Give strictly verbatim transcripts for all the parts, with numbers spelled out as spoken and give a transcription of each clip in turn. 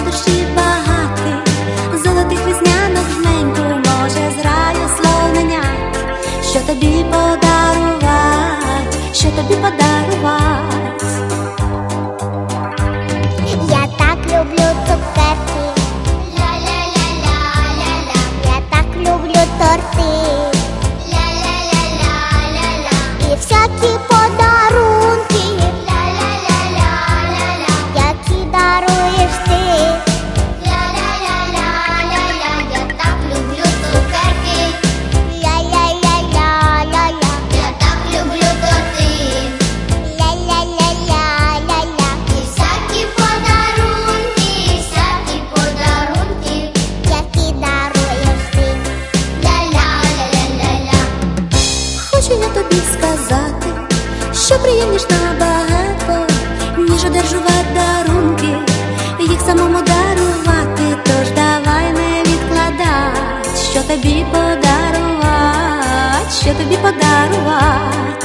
солодощів багатий, золотих веснянок жменьку, може з раю слоненят. Що тобі подарувать, що тобі подарувать? Я так люблю цукерки, ля-ля-ля-ля-ля-ля. Я так люблю торти, ля-ля-ля-ля-ля-ля. І всякі подарунки, ля-ля-ля-ля-ля-ля. Які даруєш ти, ля-ля-ля-ля-ля-ля. Я так люблю цукерки, ля-ля-ля-ля-ля-ля. Я так люблю торти, ля-ля-ля-ля-ля-ля. І всякі подарунки, всякі подарунки, які даруєш ти, ля-ля-ля-ля-ля-ля. Хочу я тобі сказати, що приємніш набагато, ніж одержувати дарунки, їх самому дарувати. Тож давай не відкладать, що тобі подарувати, що тобі подарувати.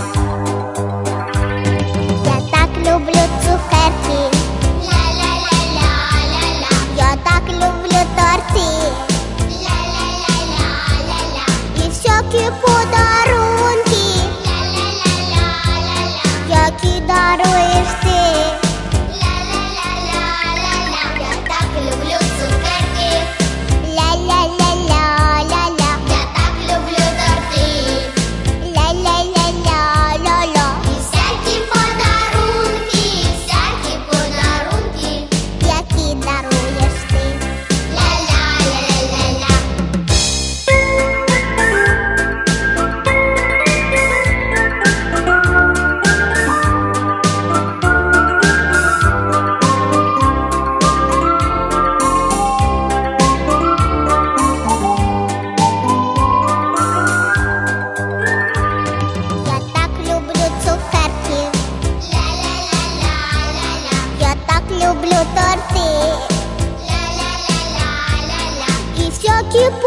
Я так люблю цукерки, ля-ля-ля-ля-ля-ля. Я так люблю торти, ля-ля-ля-ля-ля-ля. І всякі подарунки, ля-ля-ля-ля-ля-ля. Які даруєш ти, ля-ля-ля-ля-ля-ля. Я так люблю цукерки, ля-ля-ля-ля-ля-ля. Я так люблю торти, ля-ля-ля-ля-ля-ля. І всякі подарунки, всякі подарунки, які даруєш ти, ля-ля-ля-ля-ля-ля. Я так люблю цукерки, ля-ля-ля-ля-ля-ля. Я так люблю торти, ля-ля-ля-ля-ля-ля. І всякі